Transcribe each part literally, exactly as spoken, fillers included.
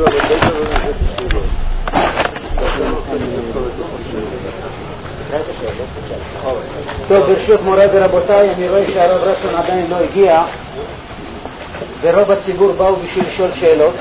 טוב, ברשות מורי ורבותיי, אני רואה שהרב רסון עדיין לא הגיע ורוב הציבור באו בשביל לשאול שאלות.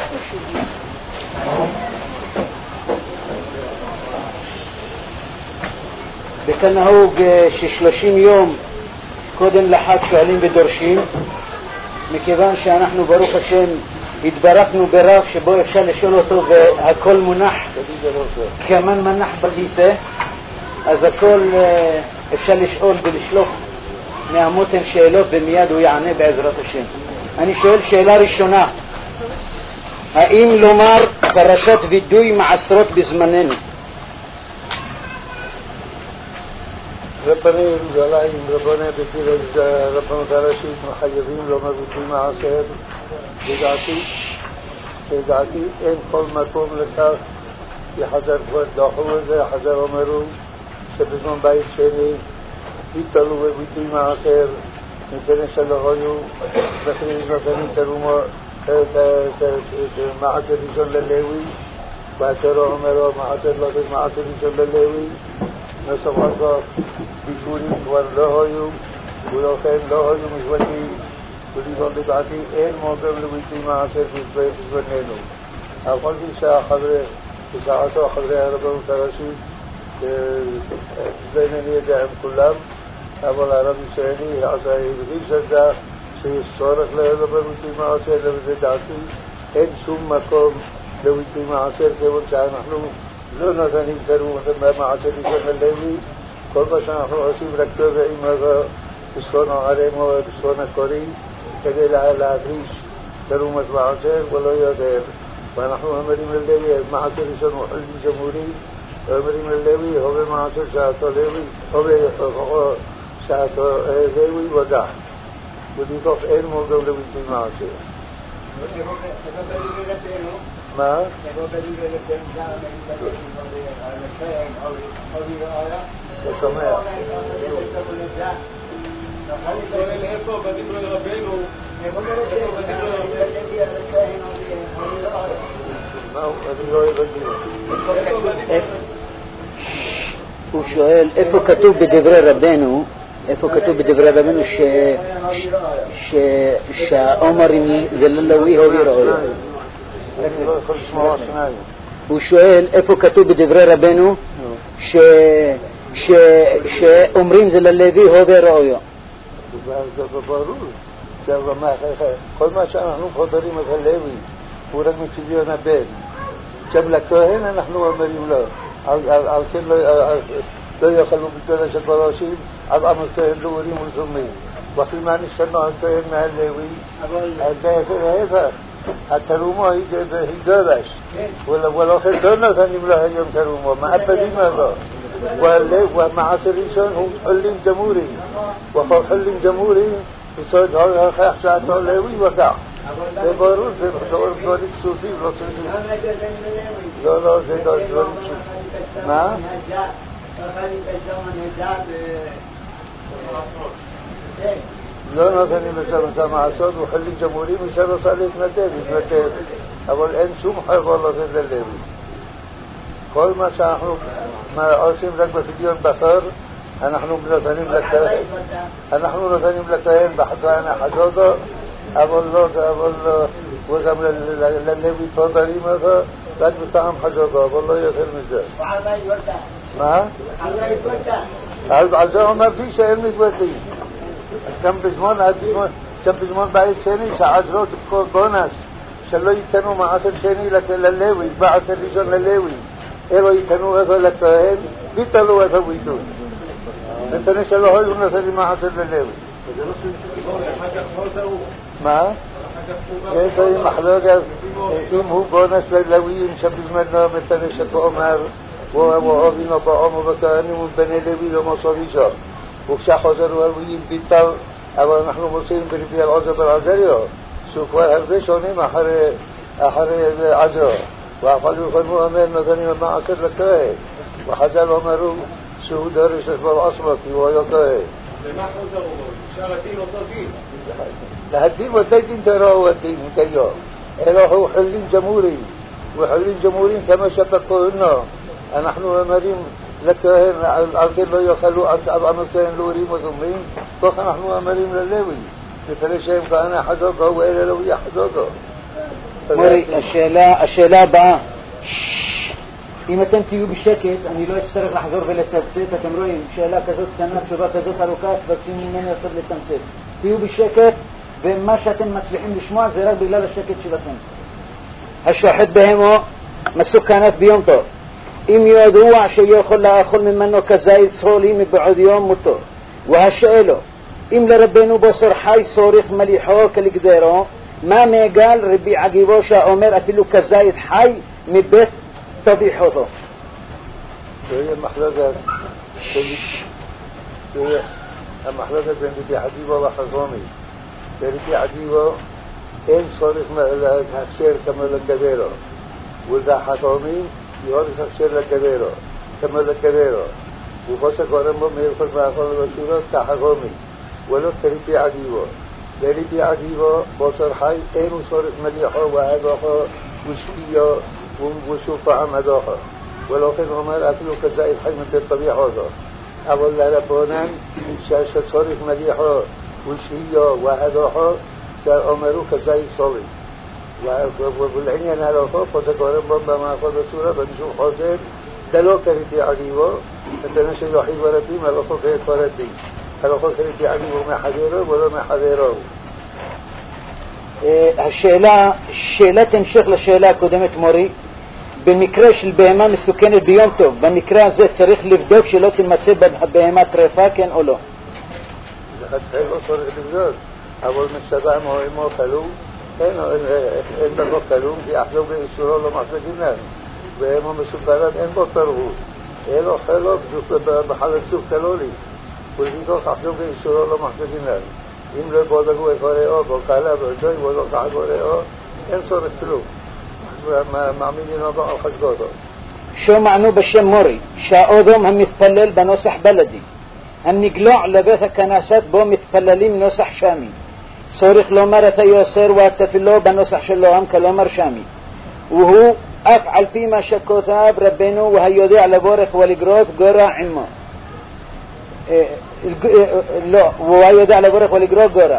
וכאן נהוג ששלושים יום קודם לחג שואלים ודורשים, מכיוון שאנחנו ברוך השם התברכנו ברב שבו אפשר לשאול אותו והכל מונח כמן מנח בכיסא, אז הכל אפשר לשאול ולשלוף מהמותן שאלות ומיד הוא יענה בעזרת השם. אני שואל שאלה ראשונה, האם לומר פרשת וידוי מעשרות בזמננו? רבני ירושלים, רבני בית רבנות הראשית מחייבים לומר וידוי מעשר. לדעתי, לדעתי אין כל מקום לכך, כי חזר כבר דחו את זה, חזר אומרו שבזמן בית שני ביטלו בביטוי מעשר, מפני שלא היו בכלל נותנים תרומה מעשר ראשון ללוי, והתורה אומרו מעשר לא תהיה מעשר ראשון ללוי. נוסף על כך ביקורים כבר לא היו, ולכן לא היו משפטים, ולכן לדעתי אין מוגם לביטוי מעשר בזמננו. אף על פי בשעתו חברי הרבנות הראשית אינני יודע עם כולם, אבל הרב ישראלי הביא שזה שיש צורך לדבר ביטוי מעשר, ולדעתי אין שום מקום לביטוי מעשר, כיוון שאנחנו לא נותנים תרומה במעשר ראשון ללוי. כל מה שאנחנו עושים רק תובעים אותו בצפון הערים או בצפון הקורי כדי להדריש תרומת מעשר ולא יותר. ואנחנו אומרים ללוי מעשר ראשון הוא חלק ג'מורי, אומרים ללוי הווה מעשר שעתו לוי, הווה שעתו לוי ודח, ולכך אין מוגם לביטוי מעשר. מה? זה שומע. שואל איפה בדברי רבנו, איפה בדברי מה? אני לא הבנתי. הוא שואל איפה כתוב בדברי רבנו, איפה כתוב בדברי רבנו שהאומרים זה ללוי הווי ראוי. הוא שואל איפה כתוב בדברי רבנו שאומרים זה ללוי הווי ראוי. זה ברור. כל מה שאנחנו חודרים את הלוי הוא רק מצביון הבן. גם לכהן אנחנו אומרים לו, על כן לא יאכלו בתורה של בראשים, על עם הכהן לא אורים ולזומים. ואפילו מה נשתנו על כהן מהלוי, אז להפך, התרומה היא דורש, ולאחר לא נותנים לו היום תרומה, מאבדים אותו. ומעשר ראשון הוא חולים ג'מורי, וכל חולים ג'מורי בסוד הוכח שעתו לוי וכך. זה ברור, זה דברים כסופים, לא צריכים. לא, לא, זה דברים כסופים. מה? לא נותנים את המעשות, הוא חולים ג'מורי, מי שרוצה להתנדב, להתנדב. אבל אין שום חייבה לתת ללוי. כל מה שאנחנו עושים רק בפדיון בחר, אנחנו נותנים לכהן, אנחנו נותנים לכהן בחצאין החשודו, אבל לא, אבל לא, וגם ללוי תודרים אותו, רק בטעם חשודו, אבל לא יותר מזה. מה? על זה אמרתי שאין מתבטאים. גם בזמן בית שני, שעזרו כל בונס, שלא ייתנו מעשר שני ללוי, בעשר ראשון ללוי. אלו ייתנו אותו לכהן, ביטלו אותו וידוי. מפני שלא היו נותנים מעשר ללוי. מה? יש להם מחלוקת, אם הוא בונס ללוויים שבזמנו מפני שתאמר, ואוהבינו בעם ובכהנים ובני לוי לא מוסר אישה. וכשחוזרו הלוויים ביטל, אבל אנחנו מוצאים ברבי אלעזר בן עזריו, שהוא כבר הרבה שונים אחרי עזר. ואפילו יכולנו אומר נתנים מעשר לכהן, וחז"ל אומרו שהוא דורש את בר אסמה כי הוא היה כהן. ומה חוזרו? אפשר לדין אותו דין? להדין אותו דין תורה הוא הדין כיום, אלא הוא חולים ג'מורי, وحلين جمهورين كما شبكوا إنه نحن أمرين لكهن الأرض لا يخلوا أصعب عملتين لوريم وثمين فخ نحن أمرين للوي مثل شيء فأنا حدوقه وإلا لو يحدوقه. موري الشيلة الشيلة بقى אם אתם תהיו בשקט, אני לא אצטרך לחזור ולתמצת. אתם רואים, שאלה כזאת קטנה, תשובה כזאת ארוכה, תבקשים ממני עכשיו לתמצת. תהיו בשקט, ומה שאתם מצליחים לשמוע זה רק בגלל השקט שלכם. השוחט בהמו מסוכנת ביום טוב. אם ידוע שיכול לאכול ממנו כזית סחולי מבעוד יום מותו. והשאלו, אם לרבנו בוסר חי סוריך מליחו כלגדרו, מה מעגל רבי עגיבו שאומר אפילו כזית חי מבית طبيح وضوء هي محلقة هي محلقة بين ربي عديبة وحظامي ربي عديبة إن صارت هكسير كما لكبيرة وذا حظامي يهارك هكسير لكبيرة كما لكبيرة وفاسا قرمه ميرخل معقل الرسولة كحظامي ولو ربي عديبة ربي عديبة بصر حي إن صارت مليحة وهداها وشبية وشوف عم هذاها ولكن عمر أكلوا كزائد حي من الطبيعة هذا أول لربانان شاشة صارت مليحة وشهية وهذاها كأمروا كزائد صالح والعنيان هذاها فتكارن بما ما أخذ السورة بنشوف حاضر دلو كريتي عديوة أنتنا شيء وحيد وربي ملقوا كي كاردي ملقوا كريتي عديوة ما حذيره ولا ما حذيره. השאלה, שאלה תמשך לשאלה הקודמת מורי, במקרה של בהמה מסוכנת ביום טוב, במקרה הזה צריך לבדוק שלא תמצא בהמה טרפה, כן או לא? זה לא צריך לבדוק, אבל משבע מוהימו כלום, אין דבר כלום, כי אחלו באישורו לא מחזיקים להם, בהמה מסוכנת אין בו תרבות, אין לו חלוק בחלק שוב כלולי, ולפיכך אחלו באישורו לא מחזיקים להם. אם לא בודקו את הראו, בוקלה ועדוי, ולא כחק הראו, אין צורך כלום. מאמינים אותו על חשבותו. שמענו בשם מורי, שהאודום המתפלל בנוסח בלדי, הנגלוע לבית הכנסת בו מתפללים נוסח שמי. צורך לומר את היוסר והתפילו בנוסח שלהם כלומר שמי. והוא אף על פי מה שכותב רבנו והיודע לבורך ולגרות גורע עמו. לא, הוא יודע לבורך ולגרוא גורע.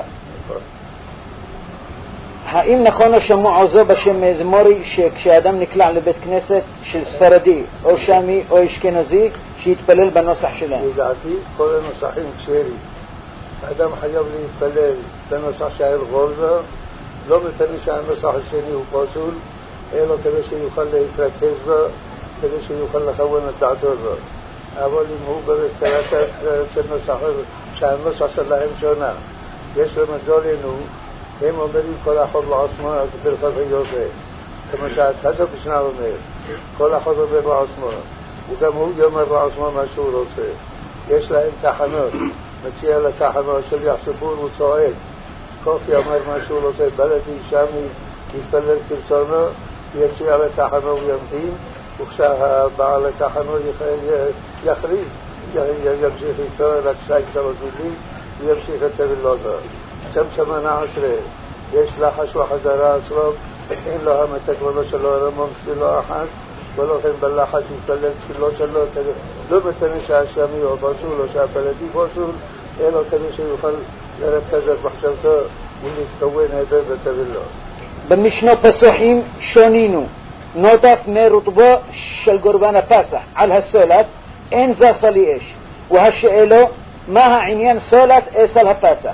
האם נכון או שמוע זו בשם מזמורי שכשאדם נקלע לבית כנסת של ספרדי או שמי או אשכנזי שיתפלל בנוסח שלהם? לדעתי כל הנוסחים כשרים. האדם חייב להתפלל בנוסח של גולדה, לא מתני שהנוסח השני הוא פסול, אלא כדי שיוכל להתרכז בו, כדי שיוכל לכוון את דעתו בו. אבל אם הוא בקראת של נוסחים, שהנוסח שלהם שונה, יש למזולנו, הם אומרים כל אחד לעצמו, אז ברכת היובה. כמו שהתזו בשנה אומר, כל אחד אומר לעצמו, וגם הוא יאמר לעצמו מה שהוא רוצה. יש להם תחנות, מציע לתחנות של יחספור וצועד, כך יאמר מה שהוא רוצה, בלדי שמי, יתפלל כרצונו, יציע לתחנו וימתין, וכשהבעל לתחנו יכריז, ימשיך איתו רק שתיים שלוש מילים, וימשיך את תבילותו. צמצמנה עשרה, יש לחש וחזרה אצלו, אין לו המתקלונו שלו רמום תפילו אחת, ולכן בלחש יתפלל תפילות שלו, לא מתנה שהשמי או פסול או שהפלדי פסול, אלא כדי שיוכל לרכז את מחשבתו ולהתכוון היטב בתבילו. במשנו פסוחים שונינו, נוטף מרטבו של קורבן הפסח על הסולת, אין זה סלי אש. והשאלו, מה העניין סולת אסל הפסח?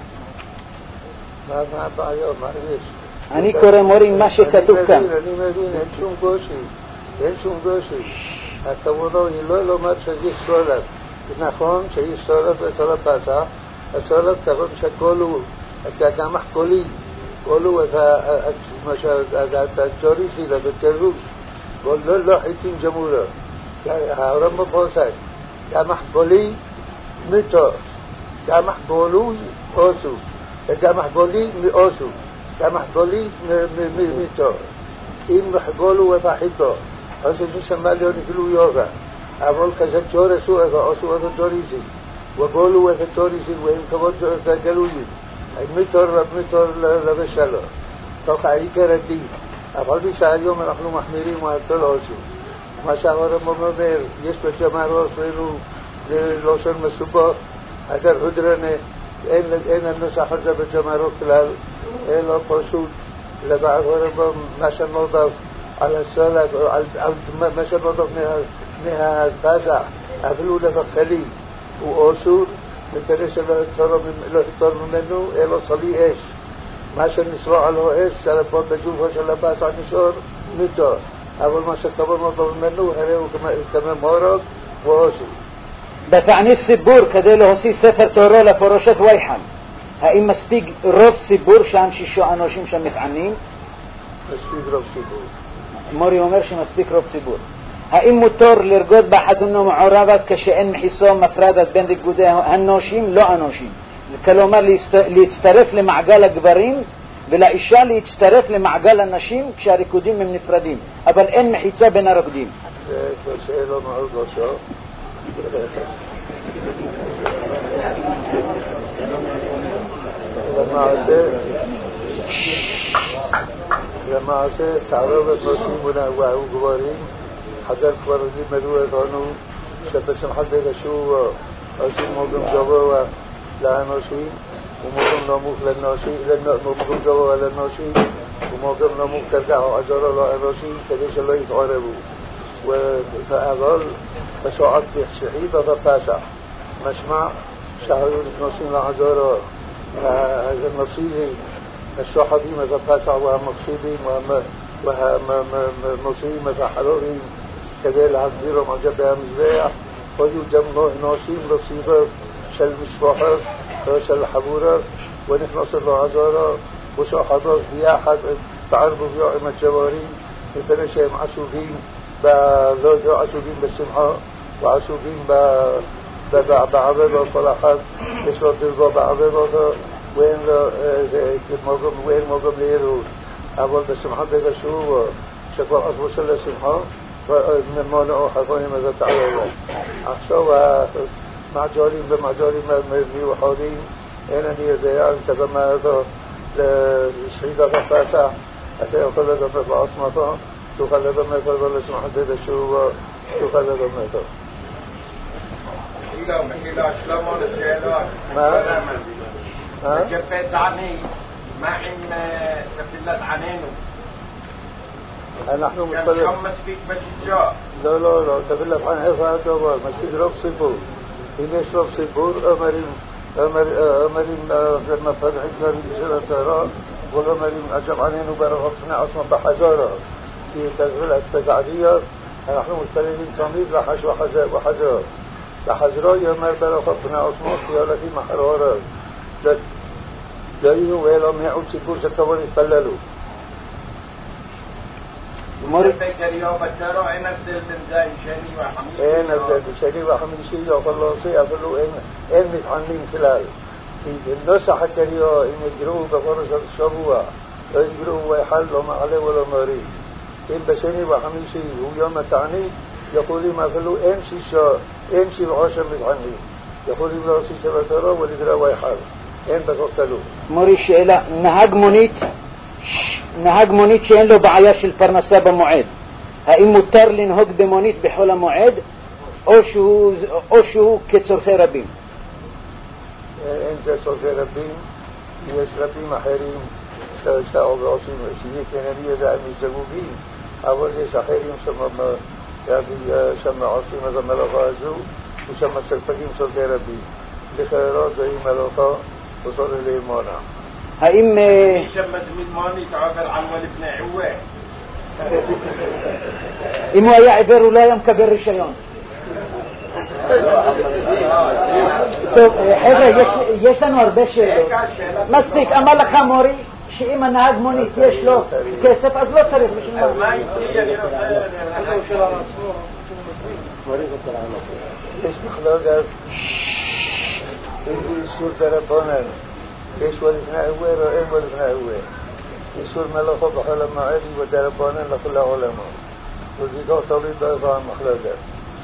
מה הבעיה? מה יש? אני קורא מורים מה שכתוב כאן. אני מבין, אין שום גושי, אין שום גושי. הכוונה היא לא לומר שיש סולת. נכון שיש סולת אסל הפסח, הסולת כבוד שכלו, כגמח קולי, כלו את הג'וריסי לבטרוש, ולא לא חיתים ג'מורה. הרמב"ם פוסק, גמח קולי מיתו, גמח קולוי אוסו, גמח קולי מאוסו, גמח קולי מיתו. אם גולו את החיתו, אז זה שמע לו נגלו יוגה, אבל כזה ג'ורסו את האוסו את הג'וריסי, וגולו את הג'וריסי, והם כבוד את הגלויים. מיתור מיתור לבשלו, תוך העיקר הדין, אבל פי שהיום אנחנו מחמירים על כל הושו. מה שהרמב"ם אומר, יש בג'מרות ואילו ללושן מסובך, אגר הודרנה, אין, אין הנוסח הזה בג'מרות כלל, אלא פשוט לבעל הרמב"ם מה שנודף על הסולג, על, על מה שנודף מהפזע, אפילו לבחלי הוא אסור, מפני שלא יתור ממנו, אלא צלי אש. מה שנשרוע לו אש, שלפות בג'ופו של הפזע נשאר מיתו. אבל מה שכבר נודף ממנו, הרי הוא כמה מורג ואסור. בתענית סיבור כדי להוציא ספר תורו לפורשת וייחן, האם מספיק רוב סיבור שם שישו אנשים שמתענים? מספיק רוב סיבור. מורי אומר שמספיק רוב ציבור. האם מותר לרקוד בחתונה מעורבת כשאין מחיסו מפרדת בין ריקודי הנושים? לא אנושים. כלומר להצטרף למעגל הגברים ולאישה להצטרף למעגל הנשים כשהריקודים הם נפרדים, אבל אין מחיצה בין הרוקדים. זה שאלה מאוד גדולה. למעשה למעשה תערובת נושאים וגברים חז"ל כבר לימדו אותנו שבשמחת בית השוב עושים מוגם גבוה לאנושים ומוגם נמוך לנשים, מוגם גבוה לנשים ומוגם נמוך כזה או עזרה לאנושים כדי שלא יתעוררו. אבל בשעות שחיד ובפסח משמע שהיו נכנסים לעזרה הנוצרים الشحطים ובפסח והמפסידים והמוציאים והחלורים כדי להגבירם על גבי המזבח. היו גם נוסעים לסביבות של משפחות של חבורות ונכנסו לעזרה ושוחטות ביחד בערבוביה עם הג'ווארים מפני שהם עסוקים לא עסוקים בשמחה ועסוקים בעבודות. כל אחד יש לו דרגה בעבודתו ואין מוגם להירות. אבל בשמחת בית השוב שכבר עזבו של השמחה ומנעו חכמים את התערובת. עכשיו המעגלים במעגלים מיוחדים אין אני יודע אם תדמה אותו לשחידת הפסח אתה יכול לדמת בעצמתו תוכל לדמת אותו לשמחת בית השוב תוכל לדמת אותו. מחילה, מחילה, שלמה לשאלה. מה? לגבי דעני, מה עם תפילת ענינו? אנחנו גם מתפללים. שם מספיק בשישה. לא, לא, לא, תפילת עני איפה הדבר? מספיק רוב סיפור. אם יש רוב סיפור, אומרים, אומרים מפתחים דברים של התורה, ואומרים אג'ב ענינו ברוך פני עצמם בחזרה. כי תפילת בדעניות, אנחנו מתפללים תמיד לחש וחזרה. בחזרה יאמר ברוך פני עצמם כי הולכים אחר הורב. לא יהיו אלא מיעוט ציבור שכבר יתפללו. בקריאה בתורה אין הבדל בין זה עם שני וחמישי? אין הבדל, בשני וחמישי יכול להוציא, אפילו אין מתענים כלל. כי בנוסח הקריאה, אם יגרו בפרשת השבוע, לא יגרו ויחל לא מעלה ולא מוריד. אם בשני וחמישי הוא יום התענית, יכולים אפילו אין שישה, אין שבעה שמתענים. יכולים להוציא שבתורה ולגרוע ויחל. אין בכל תלוי. מורי שאלה, נהג מונית, נהג מונית שאין לו בעיה של פרנסה במועד, האם מותר לנהוג במונית בחול המועד או שהוא, או שהוא כצורכי רבים? אין כצורכי רבים, יש רבים אחרים שעושים, שיהיה כנראה יודע מסגובים, אבל יש אחרים שם עושים את המלאכה הזו ושם מספקים צורכי רבים. לכאורה זוהי מלאכה וצורך להימונע. האם שם מזמין מונית עובר על ולפני עווה? אם הוא היה עיוור הוא לא היה מקבל רישיון. טוב חבר'ה, יש לנו הרבה שאלות. מספיק, אמר לך מורי שאם הנהג מונית יש לו כסף אז לא צריך בשביל מה. מה איתי? אני רוצה... יש מחלוקת אם זה איסור דרבנן, יש ולפני עווה או אין ולפני עווה. איסור מלאכה בחול המועד ודרבנן לכל העולמות. וזה תלוי באיפה המחלוקת.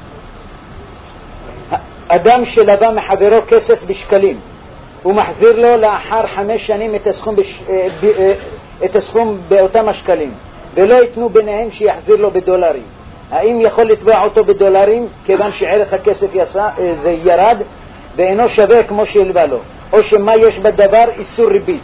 אדם שלווה מחברו כסף בשקלים הוא מחזיר לו לאחר חמש שנים את הסכום, בש... את הסכום באותם השקלים, ולא ייתנו ביניהם שיחזיר לו בדולרים. האם יכול לתבוע אותו בדולרים כיוון שערך הכסף יסע, זה ירד ואינו שווה כמו שהלווה לו, או שמה יש בדבר איסור ריבית?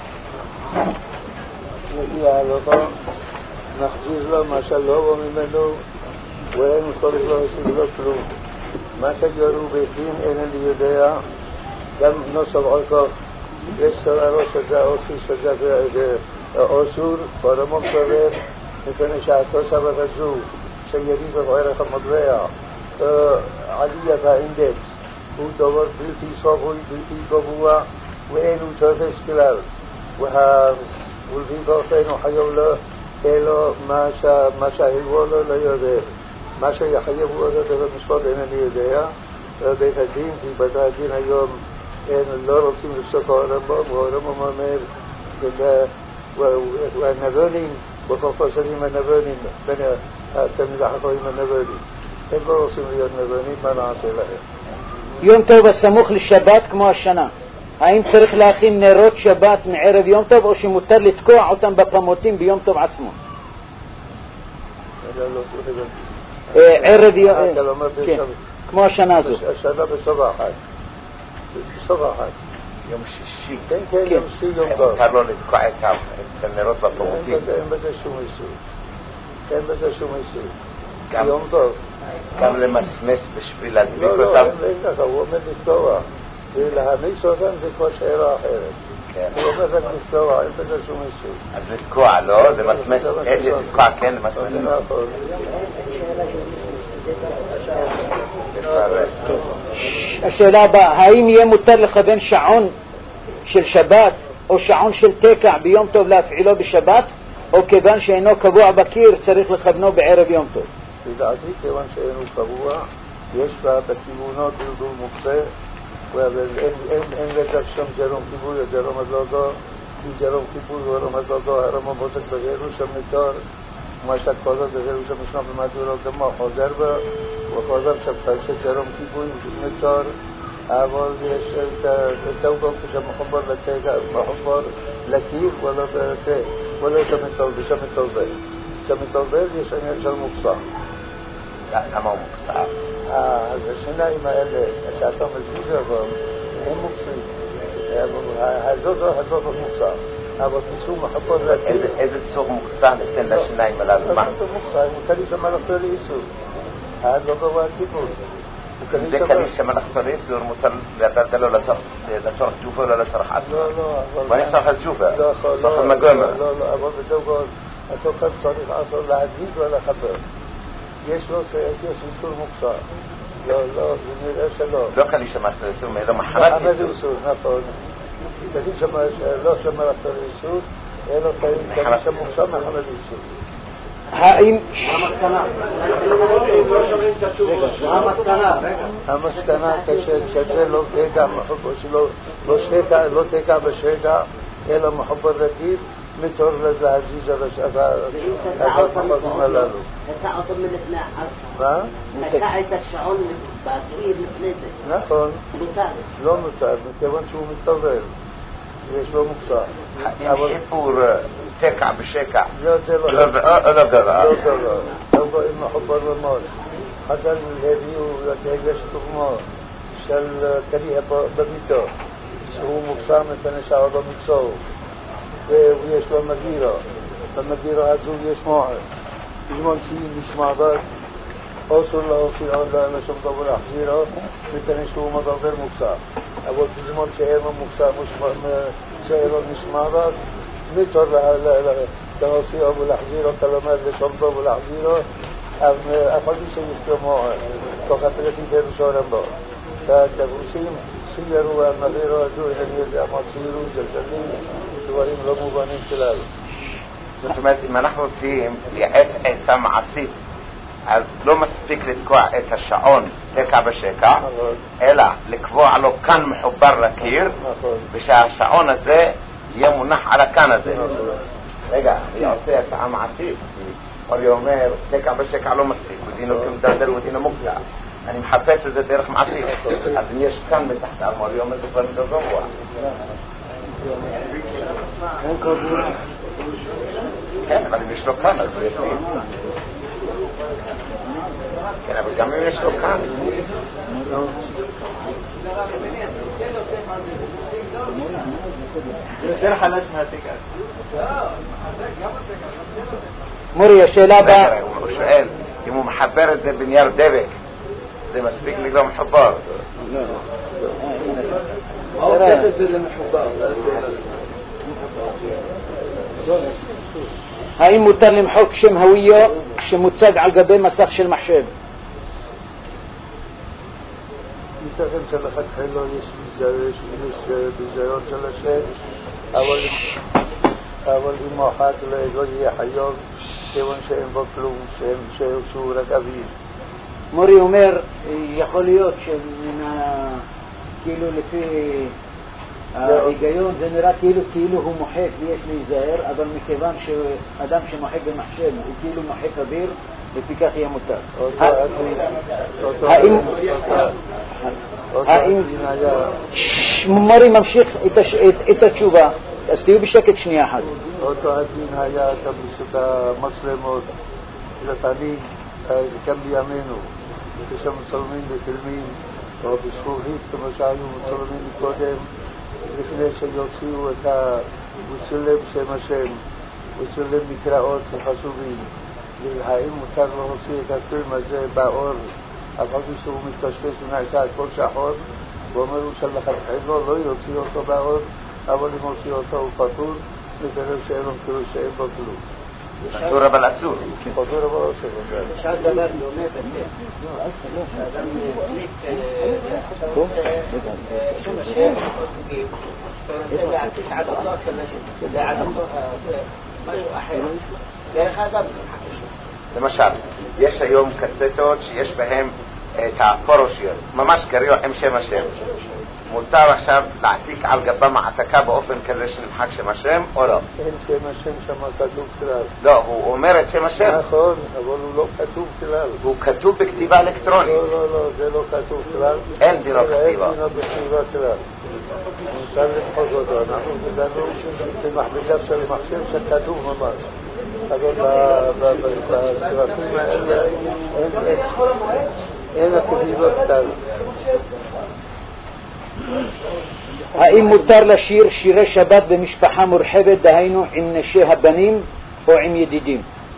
נגיע הלכה, נחזיר לו מה שלא ממנו ואין צריך לו להשיג לו כלום. מה שגרו ביתים אינני יודע, גם נוסף על כך יש סררו שזה אוסור שזה אוסור ברמות סובר מפני שהתוספת הזו של ירידת ערך המטבע עליית האינדקס הוא דבר בלתי סופי, בלתי קבוע ואין הוא תופס כלל ולפיכך אינו חייב לו אלא מה שהלוו לו לא יודע. מה שיחייבו אותו בבית משפט אינני יודע. בית הדין, כי בית הדין היום לא רוצים לפסוק הרמב"ם, והרמב"ם אומר והנבונים, בחופו שנים הנבונים, בין התלמיד החכמים הנבונים, הם לא רוצים להיות נבונים, מה נעשה להם? יום טוב הסמוך לשבת כמו השנה, האם צריך להכין נרות שבת מערב יום טוב או שמותר לתקוע אותם בפמותים ביום טוב עצמו? ערב יום, כמו השנה הזו. השנה בסוף האחד. בסוף האחד. יום שישי. כן, כן, יום שישי, יום טוב. מותר לו לתקוע את הנרות בפמותים. אין בזה שום איסור. אין בזה שום איסור. יום טוב. גם למסמס בשביל להדביק אותם? לא, לא, אין לך, הוא עומד לתקוע. ולהמיס אותם זה כבר שאלה אחרת. הוא אומר רק לתקוע, אין בזה שום איסור. אז לתקוע, לא? זה מסמס, לתקוע כן, זה מסמס. השאלה הבאה, האם יהיה מותר לכוון שעון של שבת או שעון של תקע ביום טוב להפעילו בשבת, או כיוון שאינו קבוע בקיר צריך לכוונו בערב יום טוב? לדעתי כיוון שאינו קבוע יש בה בכיוונות בלבול מוקצה, ואין לדעת שם ג'רום קיבוי או ג'רום הדלוגו, כי ג'רום קיבוי או ג'רום הדלוגו הרמב"ם פוסק בגירושם ניתור, מה שהקולות בגירושם ישנו במדורו דמו חוזר בו, וחוזר שג'רום קיבוי ניתור, אבל יש את האוגו כשמחובר מחובר לקיר ולא בתה, ולא שמתולבל. שמתולבל יש עניין של מוקסה. כמה הוא מוקסה? אז השיניים האלה, שאתה מזיז אותם, הם מוקסים. הזאת הזאת מוקסה. אבל ניסו מחפור לקיר. איזה סוג מוקסה ניתן לשיניים עליו? מה? זה מוקסה, הוא קליש המלאכתו לאיסור. ההדלוגו הוא הקיבול. זה קליש המלאכתו לאיסור, מותר לדעת לו לסורך ג'ופה או לא לסורך עצמו? לא, לא. בוא נפסח על ג'ופה. לא, סורך המגומר. לא, לא, אבל בדוגו, התוכן צריך לעשות להזיז ולחבר. יש לו איסור מוקסה. לא, לא, זה נראה שלא. לא קליש המלאכתו לאיסור, אלא מחמת איסור. נכון. קליש לא שמלאכתו לאיסור, אלא קליש המוקסה מחמת איסור. האם... המסקנה כשזה לא תקע לא תקע בשקע אלא מחובר לקיר מתור להזיז את הפחדים הללו. תקע אותו מלפני החד. מה? תקע את השעון בקיר לפני זה. נכון. מותר. לא מותר, מכיוון שהוא מתובל. יש לו מוקסה. אם חיפור תקע בשקע. לא, זה לא. לא דבר. לא דבר. לא דבר. אם מחובר למול. חז"ל הביאו, יש דוגמה של קליע בביתו, שהוא מוקסם מפני שהעודו מקצועו, ויש לו מגירה. במגירה הזו יש מועד. בזמן שהיא נשמעת, אסור להוציא עוד לשום דבר להחזירו, מפני שהוא מדבר מוקסם. אבל בזמן שאינו מוקסם, שאינו נשמעת, מותר להוציאו ולהחזירו, כלומר לשום טוב ולהחזירו, אף על פי שיש מועד, תוך הפרטי פירושו בו. והדבושים סיירו והמגירו הזו, אני יודע מה סיירו, גלגלים, דברים לא מובנים שלנו. זאת אומרת, אם אנחנו רוצים לייעץ עצה מעשית, אז לא מספיק לתקוע את השעון תקע בשקע, אלא לקבוע לו כאן מחובר לקיר, ושהשעון הזה יהיה מונח על הכאן הזה. רגע, אני עושה הצעה מעשית, אורי אומר, תקע בשקע לא מספיק, ודינו כמדלדל ודינו מוקסה. אני מחפש את זה דרך מעשית, אז אם יש כאן מתחתיו, אורי אומר, זה כבר יותר גבוה. כן, אבל אם יש לו כאן, אז זה יפה. כן, אבל גם אם יש לו כאן. יותר חלש מהתיק. מורי, השאלה הבאה. הוא שואל, אם הוא מחבר את זה בנייר דבק, זה מספיק לי לא מחובר. מה הופך את זה למחובר? האם מותר למחוק שם הוויו שמוצג על גבי מסך של מחשב? ייתכן שלכתחילה יש ביזיון של השם, אבל אם אחת לא יהיה חייב, כיוון שאין בו כלום, שהוא רק אוויר. מורי אומר, יכול להיות כאילו לפי ההיגיון זה נראה כאילו כאילו הוא מוחק ויש להיזהר, אבל מכיוון שאדם שמוחק במחשב הוא כאילו מוחק אוויר, לפי כך יהיה מותר. האם האם מורי ממשיך את התשובה, אז תהיו בשקט שנייה אחת. אותו הדין היה את המצלמות לפנים גם בימינו, כשמצלמים בפילמים או בזכוכית כמו שהיו מצלמים קודם, לפני שיוציאו את המצלם שם השם, מצלם מקראות חשובים. האם מותר להוציא את הפילם הזה באור, אף על פי שהוא מתקשקש ונעשה הכל שחור, ואומרו שלכתחילה לא יוציא אותו באור, אבל אם הוציא אותו הוא פטור, מפני שאין לו כאילו שאין בו כלום. פטור אבל אסור. פטור אבל אסור. אפשר דבר דומה בזה. שאדם מחליט שם השם, רוצה להעתיק עדותו של לעדותו משהו אחר. דרך אגב, למשל, יש היום קסטות שיש בהם את הפורושיות, ממש קריאו עם שם השם. מותר עכשיו להעתיק על גבם העתקה באופן כזה שנמחק שם השם או לא? אין שם השם שם כתוב כלל. לא, הוא אומר את שם השם. נכון, אבל הוא לא כתוב כלל. הוא כתוב בכתיבה אלקטרונית. לא, לא, לא, זה לא כתוב כלל. אין דינו בכתיבה. אין דינו בכתיבה כלל. אפשר למחוק אותו. אנחנו גדלנו במחבשיו של מחשב שכתוב ממש. אבל בסרטים האלה אין הכתיבה כלל. האם מותר לשיר שירי שבת במשפחה מורחבת, דהיינו עם נשי הבנים או עם ידידים?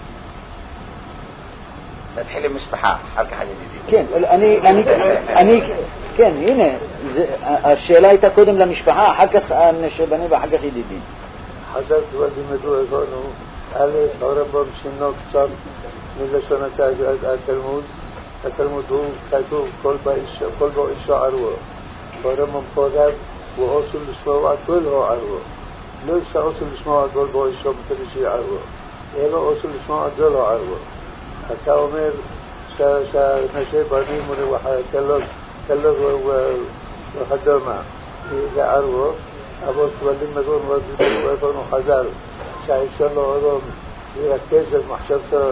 נתחיל עם משפחה, אחר כך עם ידידים. כן, אני, אני, אני, כן, הנה, זה, השאלה הייתה קודם למשפחה, אחר כך נשי בנים ואחר כך ידידים. חז"ל כבר לימדו אותנו, א', הרמב"ם שינו קצת מלשון התלמוד. התלמוד הוא כתוב כל בו אישה ערווה. הרמב"ם קודם הוא אוסר לשמוע כל הערווה. לא שאוסר לשמוע כל בו אישה כדי שהיא ערווה, אלא אוסר לשמוע כל הערווה. אתה אומר שנשי בנים כלות וכדומה זה ערווה, אבל כבר לימדו אותנו חז"ל שהאישה לא אדם לרכז את מחשבתו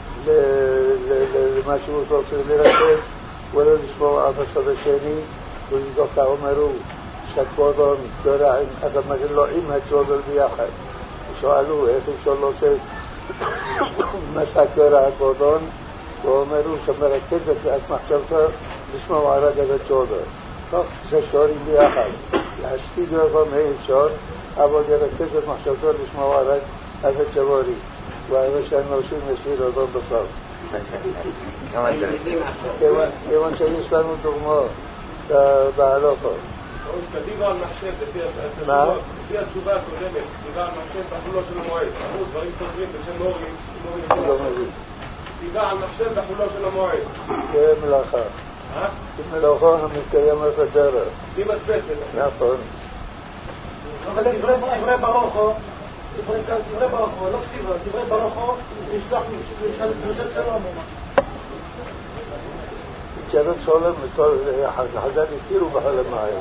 למה שהוא רוצה לרכז ולא לשמוע אף אחד השני, ולדוק אומרו שהכבודון קורא לא עם הצ'ודל ביחד. שאלו איך אפשר לעשות מה שקורא הכבודון, ואומרו שמרכזת את מחשבתו לשמוע רק את הצ'ודל. כך זה שורים ביחד. להשתיד אותו מאפשר, אבל לרכז את מחשבתו לשמוע רק את הצ'בורי. ואיפה שהנושים ישאיר אותו בסוף. כיוון שיש לנו דוגמה בהלוכה. דיבר על מחשב, לפי התשובה הקודמת, דיבר על מחשב בחולו של המועד. אמרו דברים סודרים בשם מורי. דיבר על מחשב בחולו של המועד. זה מלאכה. זה מלאכה המתקיימת בדרך. היא מספסת. נכון. אבל דברי ברוכו, דברי ברוכו, לא כתיבה, דברי ברוכו, נשלח משל שלום. שבת שולם, חז"ל הכירו בחול המועד.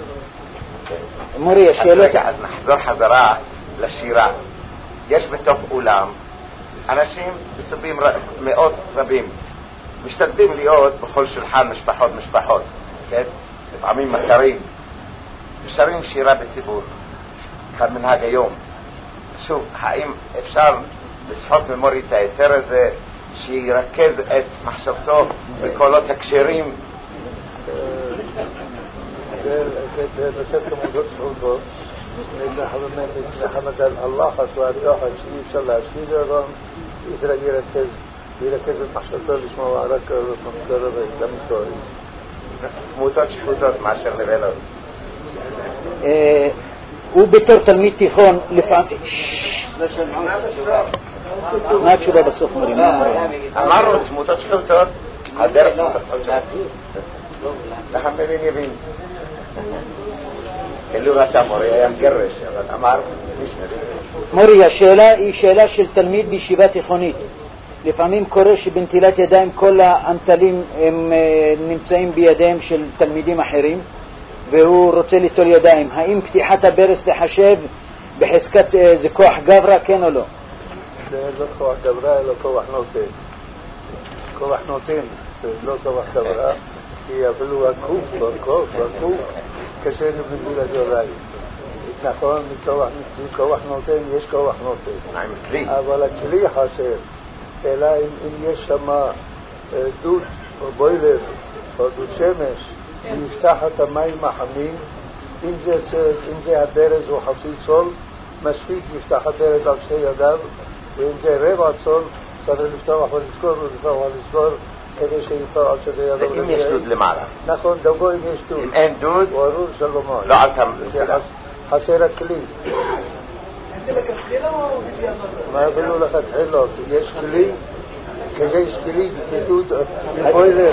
מורי, השאלות... אז נחזור חזרה לשירה. יש בתוך אולם אנשים בסובים מאות רבים, משתדלים להיות בכל שולחן משפחות משפחות, כן? לפעמים מכרים, שרים שירה בציבור, כאן מנהג היום. שוב, האם אפשר לסחוט ממורי את היתר הזה, שירכז את מחשבתו בקולות הקשרים. זה בספר מודות סעודות, מחמד הלחץ והדוחק שאי אפשר להשליד אותם, ישראל ירכז, ירכז את מחשבתו לשמוע רק מוקדרה וגם היסטורית. תמותות שפוטות מאשר לבלות. הוא בתור תלמיד תיכון לפעמים... מה התשובה בסוף מורים? אמרנו תמותות שפוטות, הדרך תמותות שפוטות. לכם מבין יבין. אלו ראתה מורי היה מגרש, אבל אמר מורי, השאלה היא שאלה של תלמיד בישיבה תיכונית. לפעמים קורה שבנטילת ידיים כל האנטלים הם נמצאים בידיהם של תלמידים אחרים והוא רוצה ליטול ידיים. האם פתיחת הברס תחשב בחזקת זה כוח גברה, כן או לא? זה לא כוח גברה, אלא כוח נותן. כוח נותן, לא כוח גברה, כי אפילו הקוף, הקוף, הקוף, קשה בנטילת ידיים. נכון, מכוח נותן יש כוח נותן. אבל הכלי חסר. אלא אם, אם יש שם דוד או בוילר או דוד שמש, יפתח את המים החמים, אם זה, אם זה הברז או חצי צול, מספיק יפתח הברז על שתי ידיו, ואם זה רבע צול, צריך לפתוח ולסגור ולפתוח ולסגור, כדי שיפתח על שתי ידיו. ואם יש דוד למעלה? נכון, דבו אם יש דוד. אם אין דוד? הוא ארור שלומו. לא על כמה. חסר הכלי. מה אפילו לכתחילות? יש כלי, כשיש כלי מדוד, מבוילר,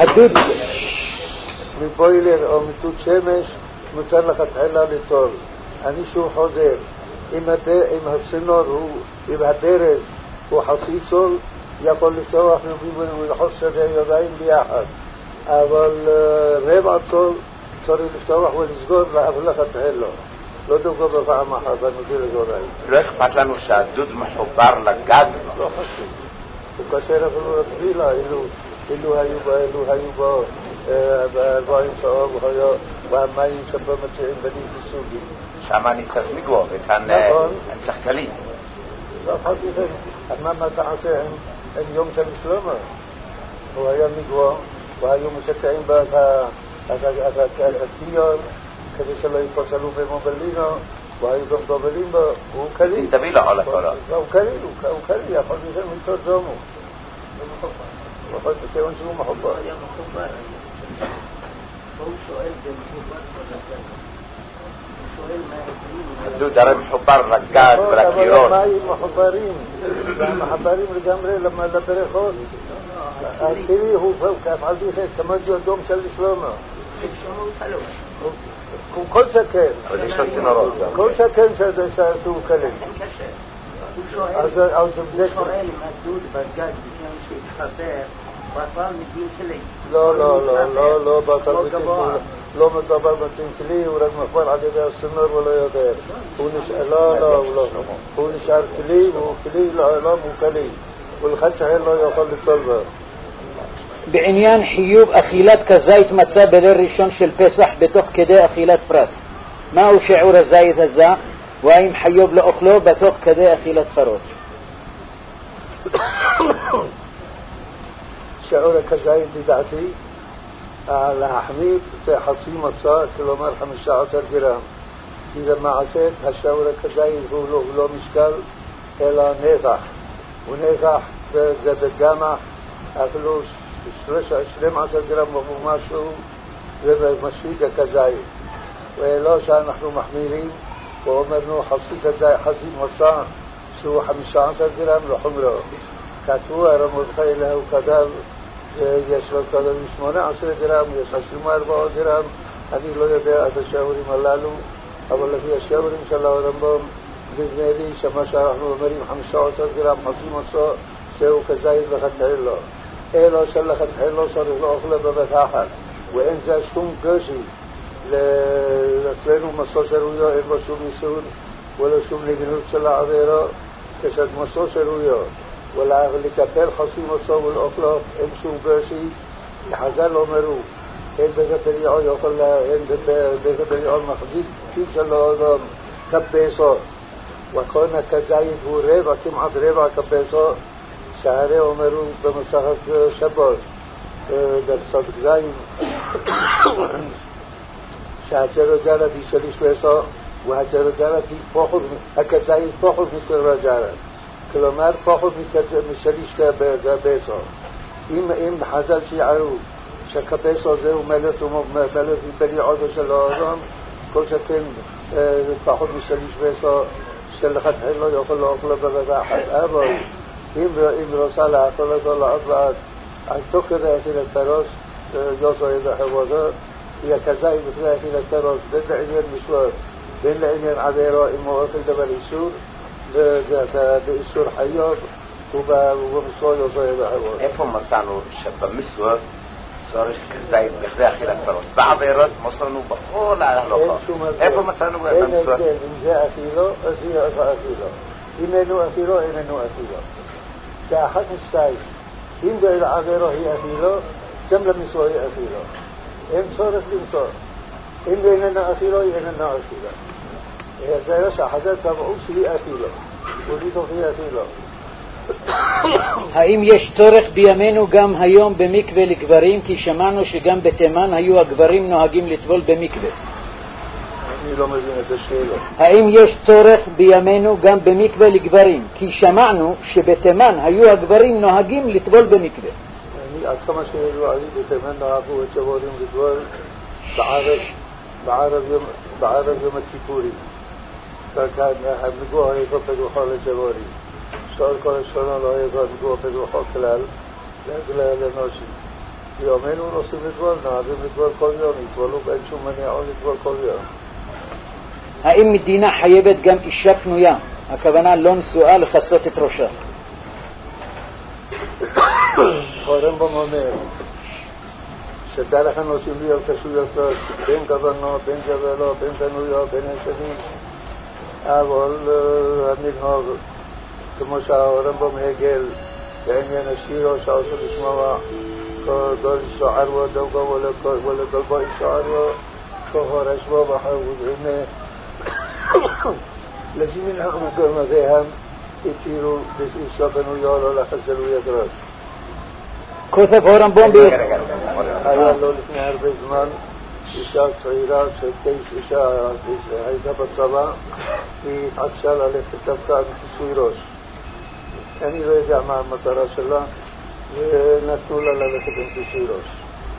מבוילר או מדוד שמש, מותר לכתחילה לטול. אני שוב חוזר, אם הצינור הוא, אם הברז הוא חצי צול, יכול לפתוח ולחוץ שתי ידיים ביחד. אבל רבע צול צריך לפתוח ולסגור לכתחילות. לא דווקא בפעם אחת, אני מגיע לגוריים. לא אכפת לנו שהדוד מחובר לגג? לא חשוב. הוא קשר אפילו לתפילה, אילו היו בו, אילו היו בו בארבעים שעות, והמים שבו מציעים בנים בסוגים. שם אני צריך לגבור, וכאן אני צריך כלי. לא חשוב, אז מה תעשה עם יום של שלמה? הוא היה מגבור, והיו משקעים בקטיון, כדי שלא יפוצלו במובלינו, והיו גם גובלים בו, והוא קליל. תביא לו על הכל. הוא קליל, הוא קליל, יכול להיות מיטות זומו. הוא יכול להיות שהוא מחובר. הוא היה מחובר. הוא שואל במחובר כל הוא שואל מה הדוד הרי מחובר לגג ולקירות. אבל המים מחוברים, והמחוברים לגמרי לבריכות. הכלי הוא על דיחת, כמו דיודום של שלמה. שלמה הוא חלוש. כל שקן. אבל יש לו צינורות. כל שקן שהוא קליל. הוא שואל, הוא שואל אם הדוד בגג בגלל שהתחבר, בטל מדין כלי. לא, לא, לא, לא, לא, בטל מדין כלי. לא מדבר מדין כלי, הוא רק מחבר על ידי הסנור ולא יודע. לא, לא, לא. הוא נשאר כלי, והוא כלי לעולם, הוא כלי. ולכן שחל לא יכול לפתול בו. בעניין חיוב אכילת כזית מצה בליל ראשון של פסח בתוך כדי אכילת פרס, מהו שיעור הזית הזה והאם חיוב לאוכלו בתוך כדי אכילת פרוס? שיעור הכזית לדעתי להחמיר זה חצי מצה, כלומר חמישה עשר גרם, כי למעשה השיעור הכזית הוא לא, לא משקל אלא נפח, ונפח זה בגמח אפילו שנים עשר גרם או משהו, זה מספיק הכזית. ולא שאנחנו מחמירים ואומרנו חצי כזית, חצי מצה שהוא חמישה עשר גרם לחומרו. כתבו הרמודכי אליהו כתב, יש לו כתב שמונה עשר גרם, יש עשרים וארבע גרם, אני לא יודע את השיעורים הללו, אבל לפי השיעורים של הרמב"ם נדמה לי שמה שאנחנו אומרים חמישה עשר גרם חצי מצה זהו כזית לכתחילו. אלו של לכתחילו צריך לאוכלו בבת אחת, ואין זה שום גושי. אצלנו מסו שרויו אין בו שום איסור ולא שום נגנות של העבירו, כשאת מסו שרויו ולקפל חסי מסו ולאוכלו אין שום גושי. חז"ל אומרו אין בית בריאו יכול, אין בית בריאו מחזיק כפי שלו אדם כפסו, וכל הכזית הוא רבע, כמעט רבע כפסו, שהרי אומרו במסכת שבת, בצד גזיים, שהג'רוג'רת היא שליש פסו, והג'רוג'רת היא פחות, הכזית פחות מתג'רוג'רת. כלומר, פחות משליש כפסו. אם חז"ל שיערו שהכפסו זהו מלט ומלט בליעודו של הארון, כל שכן פחות משליש פסו שלכתחילה לא יכול לאכול בבת אחת. אבל אם רוצה לאכול אותו לאט לאט, אז תוך כדי אכילת פירות יוצא יד החבודו, היא הכזית בפני אכילת פירות בין לעניין משפט, בין לעניין עבירה אם הוא אוכל דבר איסור, באיסור חייב ובמסור יוצא יד החבודו. איפה מצאנו שבמסור צריך כזית בכדי אכילת פירות? בעבירות מסרנו בכל ההלכות. איפה מצאנו במסור? אין הבדל, אם זה אפילו, אז היא אפילו. אם אינו אפילו, איננו אפילו. כאחת משתיים, אם בעבירו היא אפילו, גם למסור היא אפילו. אין צורך למסור. אם איננה אפילו, היא איננה אפילו. זה לא שהחז"ל קבעו שהיא אפילו. וליתו היא אפילו. האם יש צורך בימינו גם היום במקווה לגברים? כי שמענו שגם בתימן היו הגברים נוהגים לטבול במקווה. אני לא מבין את השאלה. האם יש צורך בימינו גם במקווה לגברים? כי שמענו שבתימן היו הגברים נוהגים לטבול במקווה. אני עד כמה שידוע לי בתימן נהגו את הגברים לטבול בערב, בערב יום, בערב יום הכיפורים. כאן המגוע היפה פתוחה לגברים. שאר כל השנה לא היפה מגוע פתוחה כלל לנשים. ביומנו נוסעים לטבול, נהגים לטבול כל יום, יטבולו באין שום מניעו לטבול כל יום. האם מדינה חייבת גם אישה פנויה, הכוונה לא נשואה, לכסות את ראשה? הרמב"ם אומר שדרך הנושאים להיות קשויות בין גוונו, בין גבלו, בין תנויה, בין השנים, אבל המנהג כמו שהרמב"ם הגל בעניין השירו שעושה לשמוע כל שערו דוגו ולגלבו שערו כהורש בו בחרות. הנה לפי מנהג מקומותיהם התירו לאישה פנויה לא לחזלו יד ראש. כותב הרמב"ם היה לו לפני הרבה זמן אישה צעירה אישה הייתה בצבא, היא התעקשה ללכת דווקא עם כיסוי ראש. אני לא יודע מה המטרה שלה, ונתנו לה ללכת עם כיסוי ראש.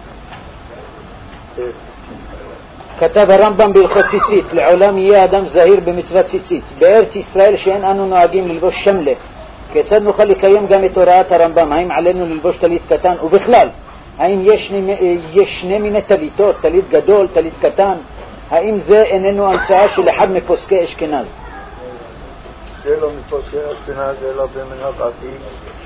כתב הרמב"ם בהלכות ציצית, לעולם יהיה אדם זהיר במצוות ציצית. בארץ ישראל שאין אנו נוהגים ללבוש שמלה, כיצד נוכל לקיים גם את הוראת הרמב"ם? האם עלינו ללבוש טלית קטן? ובכלל, האם יש, יש שני מיני טליתות, טלית גדול, טלית קטן? האם זה איננו המצאה של אחד מפוסקי אשכנז? זה לא מפוסקי אשכנז, זה לא במנהג עתיק.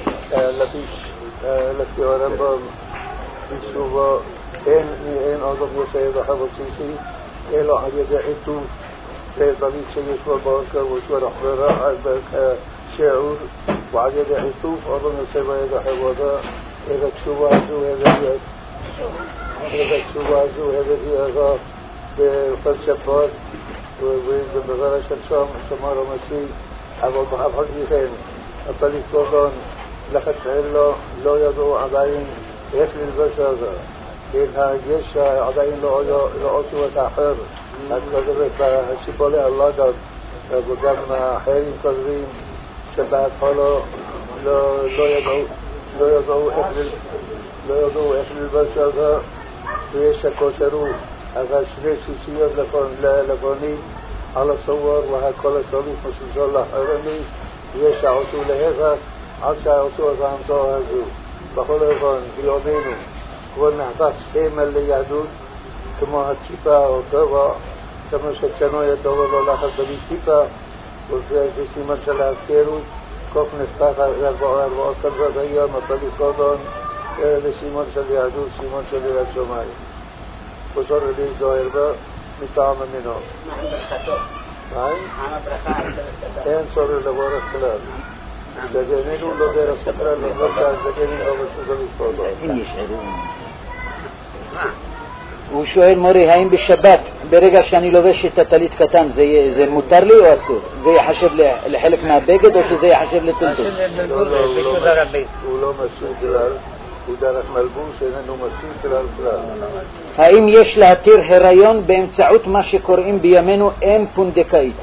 לפי הרמב"ם בתשובו אין אדם יוצא בחבות ציצית אלא על ידי עיתוף טלית שיש בו בעיקר ושור אחררה שיעור, ועל ידי עיתוף אדם יוצא ביד החבודה. את התשובה הזו הבאתי את התשובה הזו הבאתי אותה בכל שבת ובבזרה של שם שמר המסי. אבל בחבחת לכן הטלית קטן לכתחילה לא ידעו עדיין איך ללבוש אותה. יש עדיין לא עשו את האחר, את כותבת בשיפולי הלגת וגם אחרים כותבים שבהתחלה לא ידעו לא ידעו איך לא ידעו איך ללבוש אותה, ויש הכושרו אבל שני סיסיות לפונים על הסוור והכל הטלית מסוסו לאחרני, ויש שעשו להפך עד שעשו את ההמצאה הזו. בכל אופן ביומנו כבר נחפש סמל ליהדות כמו הכיפה או טובה, כמו שכנו ידעו לא לחת בלי כיפה, וזה סימן של ההפקרות. כך נפתח ארבעות כנבות היום הטלית קטן לסימן של יהדות, סימן של יראת שמיים. ושור אלי זוהר בה מטעם המנהג. מה אין צורך לברך כלל. זגננו לא דרך כלל, לא שהזגנים לא מסוגלים קטן. אם יש עירום הוא שואל מורי, האם בשבת, ברגע שאני לובש את הטלית קטן, זה, זה מותר לי או אסור? זה יחשב לחלק מהבגד או שזה יחשב לטלטול? לא, לא, הוא לא מסור כלל, הוא דרך מלבוש, איננו מסור כלל כלל. האם יש להתיר הריון באמצעות מה שקוראים בימינו אם פונדקאית?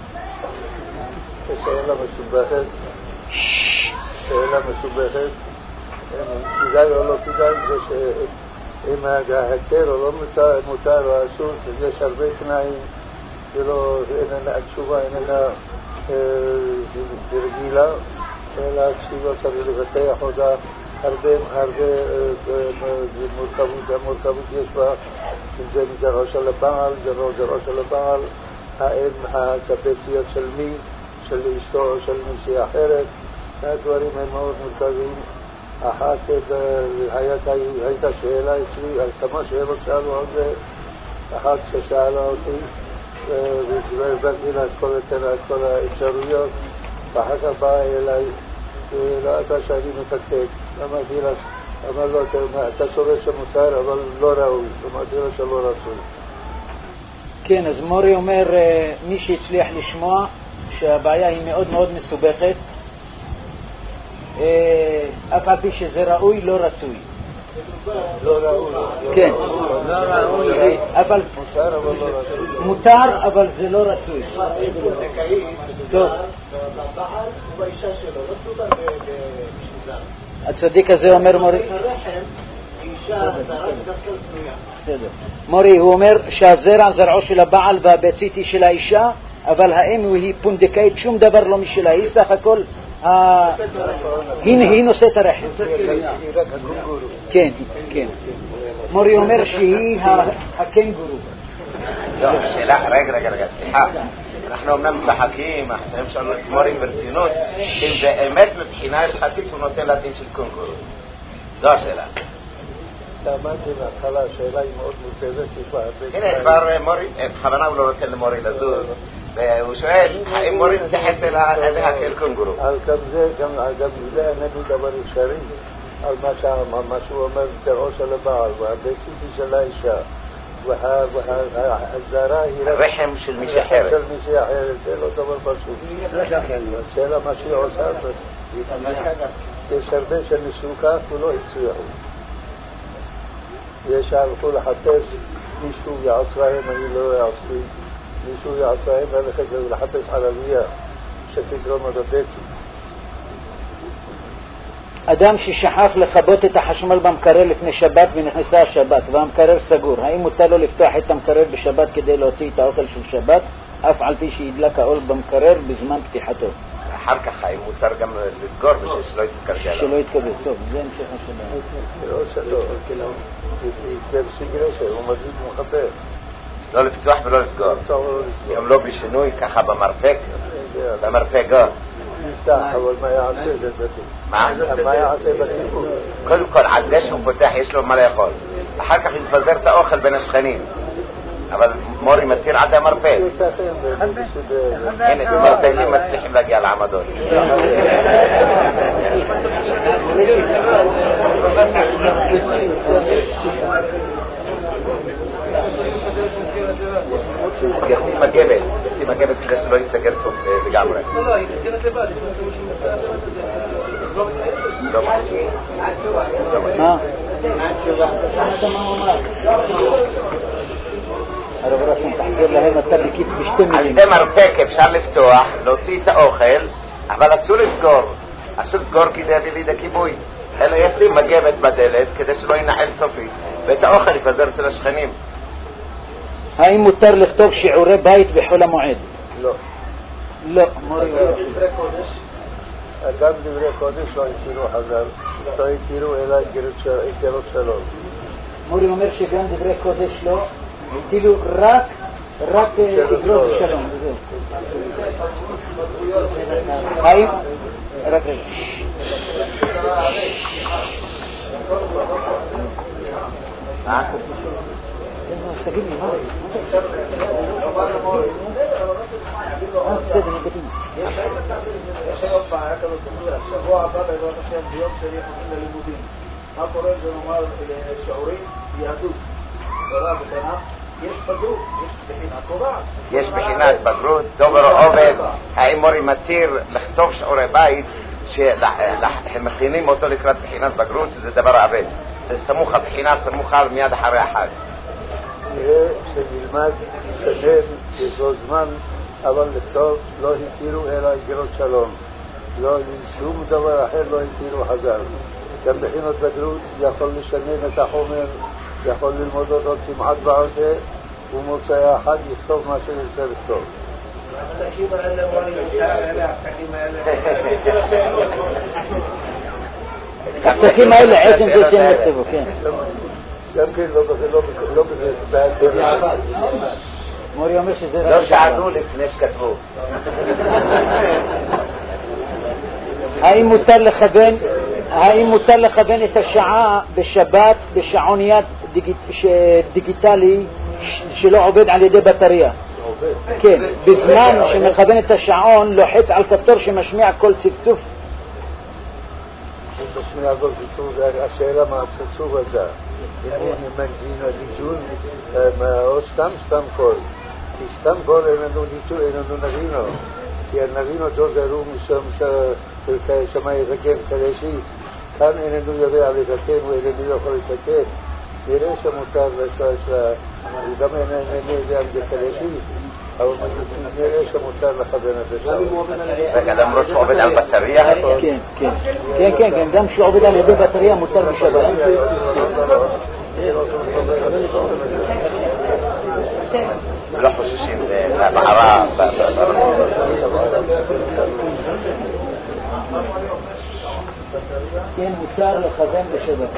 שאלה מסובכת, שאלה מסובכת, כדאי או לא כדאי, זה שאם ההיתר או לא מותר או אסור, יש הרבה תנאים, התשובה איננה רגילה, אלא התשובה צריך לבטח אותה, הרבה מורכבות יש בה, אם זה מזרעו של הבעל, זרעו של הבעל, האם הקפציות של מי, של אשתו או של מישהי אחרת, הדברים הם מאוד מורכבים. אחת הייתה שאלה אצלי, כמה שאלות שאלו על זה, אחת ששאלה אותי, והסברתי לה את כל האפשרויות, ואחר כך באה אליי, ראתה שאני מתקתק, אמרתי לה, אמר לו, אתה סובר שמותר, אבל לא ראוי, אמרתי לה שלא רצוי. כן, אז מורי אומר, מי שהצליח לשמוע שהבעיה היא מאוד מאוד מסובכת, אף על פי שזה ראוי, לא רצוי. לא ראוי. כן. לא ראוי. אבל מותר, אבל זה לא רצוי. טוב. הצדיק הזה אומר מורי, מורי, הוא אומר שהזרע זרעו של הבעל והביצית היא של האישה, אבל האם היא פונדקאית, שום דבר לא משלה, היא סך הכל היא נושאת הרחם. כן, כן. מורי אומר שהיא הקנגורו. לא, שאלה, רגע, רגע, רגע, סליחה. אנחנו אומנם צחקים, אנחנו צריכים לשאול את מורי ברצינות, אם באמת מבחינה הלכתית הוא נותן לדין של קונגורו. זו השאלה. אמרתי בהתחלה, השאלה היא מאוד מורכבת. הנה, כבר מורי, בכוונה הוא לא נותן למורי לזוז, והוא שואל, האם מורי מתייחס אליה כאל קונגורו? על גם זה, גם זה איננו דבר אפשרי, על מה שהוא אומר, זרעו של הבעל, והביצית של האישה, והזרע היא הרחם של מישהי אחרת. של מישהי אחרת, זה לא דבר פשוט. השאלה מה שהיא עושה, יש הרבה שניסו כך ולא הצליחו. יש שהלכו לחפש, מישהו יעצרהם, אני לא יעצרי, מישהו יעצרהם ולכת לחפש ערבייה שתגרום את הבטי. אדם ששכח לכבות את החשמל במקרר לפני שבת ונכנסה השבת והמקרר סגור, האם מותר לו לפתוח את המקרר בשבת כדי להוציא את האוכל של שבת, אף על פי שידלק האור במקרר בזמן פתיחתו? אחר כך האם מותר גם לסגור בשביל שלא יתקרקע? שלא יתקבל. טוב, זה המשך השאלה. לא שלא, זה בסגרה שהוא מדליק מחבר. לא לפתוח ולא לסגור. גם לא בשינוי ככה במרפק, במרפק. נפתח, אבל מה יעשה זה בטח? מה? מה יעשה בטיפול? קודם כל, עד זה שהוא פותח יש לו מה לאכול. אחר כך יתפזר את האוכל בין השכנים. אבל מורי מתיר עד המרפק. הנה, מרפקים מצליחים להגיע לעמדות. ישים מגבת, ישים מגבת כדי שלא יסגר פה לגמרי. לא, לא, היא נסגרת לבד. לא מה? הרב רשום, תחזיר להם אתה בקיץ בשתי מילים. על זה מרפק אפשר לפתוח, להוציא את האוכל, אבל אסור לסגור. אסור לסגור כדי להביא לידי כיבוי. אלא ישים מגבת בדלת כדי שלא ינעל סופית, ואת האוכל יפזר אצל השכנים. האם מותר לכתוב שיעורי בית בחול המועד? לא. לא, מורי. גם דברי קודש לא הכירו חז"ל, לא הכירו אלא איגרות שלום. מורי אומר שגם דברי קודש לא, כאילו רק, רק איגרות שלום. האם? רק רגע. מה? תגיד לי, מה? בסדר, נקדים. יש היום בעיה כזאת, שבוע הבא בעזרת השם ביום שני חוזרים ללימודים. מה קורה זה נאמר שיעורים יהדות, תורה ותנ"ך, יש בגרות, יש בחינת קובעת. יש בחינת בגרות, דובר עובד, האם מורי מתיר לכתוב שיעורי בית שהם מכינים אותו לקראת בחינת בגרות, שזה דבר עבד. זה סמוך הבחינה, סמוך על מיד אחרי החג. נראה שנלמד שנים, יש לו זמן, אבל לכתוב לא התירו אלא איגרות שלום. לא שום דבר אחר לא התירו חז"ל. גם בחינות בגרות יכול לשנן את החומר, יכול ללמוד אותו כמעט בעודה, ומוצאי החג יכתוב מה שירצה לכתוב. האנשים האלה מורים האלה, הפתקים האלה. הפתקים האלה עצם זה שהם נכתבו, כן. גם כן לא בזה, מורי אומר שזה לא שענו לפני שכתבו. האם מותר לכוון, האם מותר לכוון את השעה בשבת בשעון יד דיגיטלי שלא עובד על ידי בטריה? כן, בזמן שמכוון את השעון לוחץ על כפתור שמשמיע כל צפצוף. משמיע כל צפצוף, השאלה מה הצפצוף הזה, אם הוא מנג'ין הליג'ון או סתם סתם קול, כי סתם קול אין לנו ליג'ון, אין לנו נבינו, כי הנבינו ג'וזרו משום ששמע יתקן חדשי, כאן איננו יודע לתקן ואיננו יכול לתקן. נראה שמותר גם איננו יודע אם זה חדשי, אבל נראה שמותר לכוון את השעה. רגע, למרות שהוא עובד על בטריה? כן, כן, כן, כן, גם שהוא עובד על ידי בטריה מותר בשבת. לא חוששים למערה. כן, מותר לכוון בשבת.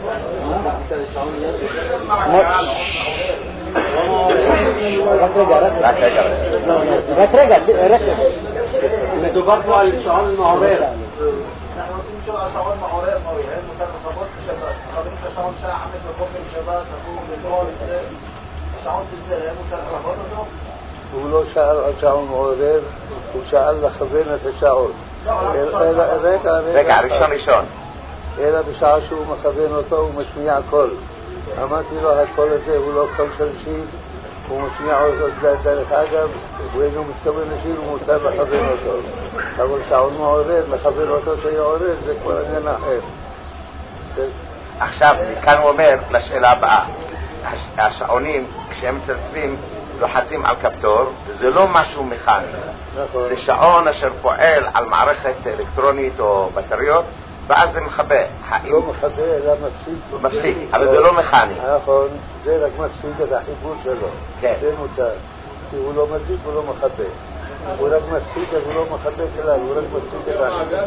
רק רגע, רק רגע. רק רגע, רק רגע. מדובר פה על שעון מעורר. אנחנו רוצים לשאול על שעון מעורר, מורי, האם מותר לכבות בשבת? מכוונים את השעון שעה חמש בבוקר בשבת, נקום לכל זה. השעון של זה, האם מותר לכבות אותו? הוא לא שאל על שעון מעורר, הוא שאל לכוון את השעון. רגע, ראשון ראשון. אלא בשעה שהוא מכוון אותו הוא משמיע קול. אמרתי לו, הקול הזה הוא לא קול של שיר, הוא משמיע אותו דרך אגב, הוא אינו מתכוון לשיר, הוא מותר לכוון אותו. אבל שעון מעורר, לכוון אותו שיעורר, זה כבר עניין אחר. עכשיו, כאן הוא אומר לשאלה הבאה, השעונים, כשהם מצלצלים, לוחצים על כפתור, זה לא משהו מכני. זה שעון אשר פועל על מערכת אלקטרונית או בטריות, ואז זה מכבה. לא מכבה, אלא מפסיק. מפסיק, אבל זה לא מכני. נכון, זה רק מפסיק את החיבור שלו. כן. זה מותר. כי הוא לא מדליק, הוא לא מכבה. הוא רק מפסיק, אז הוא לא מכבה כלל, הוא רק מפסיק את החיבור.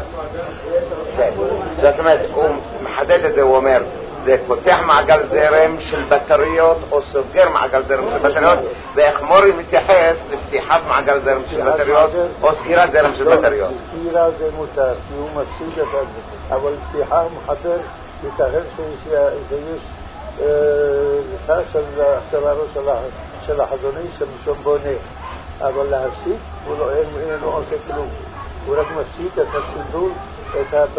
כן. זאת אומרת, הוא מחדד את זה, הוא אומר, זה פותח מעגל זרם של בטריות או סוגר מעגל זרם של בטריות, ואיך מורי מתייחס לפתיחת מעגל זרם של בטריות או סגירת זרם של בטריות. סגירה זה מותר, כי הוא מפסיק את זה, אבל פתיחה מחבר ייתכן שיש לך של הראש של החזוני שמשום בונה, אבל להפסיק הוא לא אינו עושה כלום, הוא רק מפסיק את הסנדול, את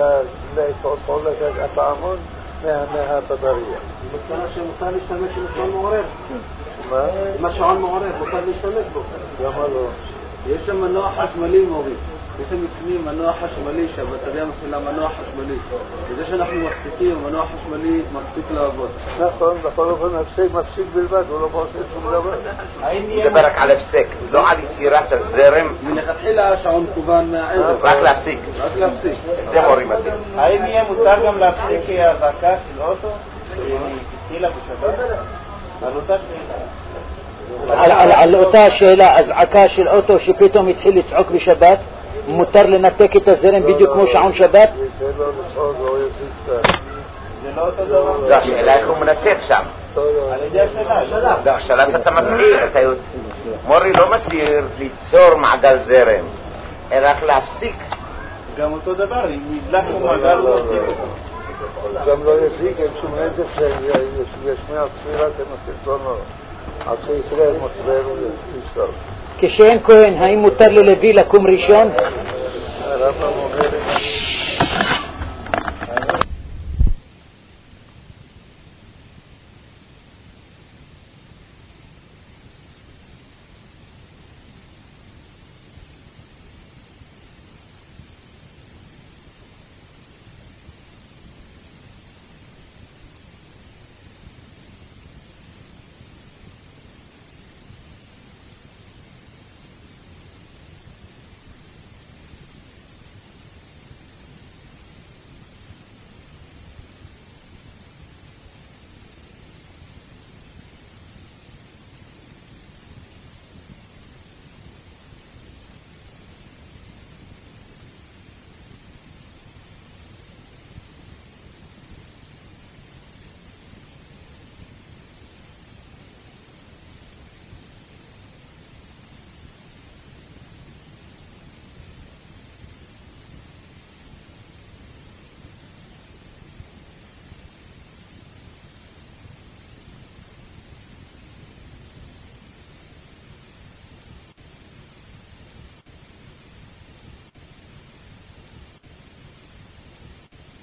הפעמון מהבטריה. מסקנה שמותר להשתמש בשעון מעורר. מה? אם השעון מעורר, מותר להשתמש בו. למה לא? יש שם מנוע חשמלי מורי. יש שם בפנים מנוע חשמלי שהבטריה מפעילה מנוע חשמלי. וזה שאנחנו מפסיקים, המנוע החשמלי מפסיק לעבוד. נכון, בכל אופן מפסיק, מפסיק בלבד, הוא לא עושה שום דבר. הוא מדבר רק על הפסק, לא על יצירת הזרם. מלכתחילה השעון כוון מהעבר. רק להפסיק. רק להפסיק. זה מורי מתאים. האם יהיה מותר גם להפסיק האזעקה של אוטו? התחילה בשבת? על אותה שאלה. על אותה שאלה, אזעקה של אוטו שפתאום התחיל לצעוק בשבת, מותר לנתק את הזרם בדיוק כמו שעון שבת? זה לא לצעוד, לא יזיק. זה לא אותו דבר. זו השאלה איך הוא מנתק שם. על ידי השאלה. לא, השאלה אתה מתחיל, אתה יודע. מורי לא מתיר ליצור מעגל זרם, אלא רק להפסיק. גם אותו דבר, אם נדלק הוא מעגל הוא מפסיק אותו. גם לא יזיק, אין שום נזק שישמיע צפירה כמסרטונו. עד שיקרה מסבר וישתר. כשאין כהן, האם מותר ללוי לקום ראשון? הרמב"ם אומר